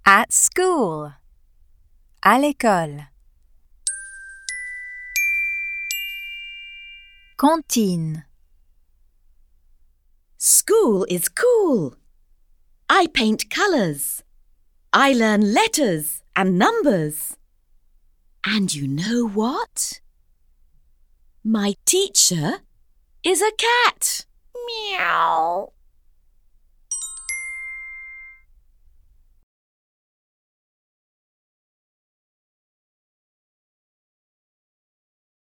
At school. À l'école. Cantine. School is cool. I paint colours. I learn letters and numbers. And you know what? My teacher is a cat. Meow.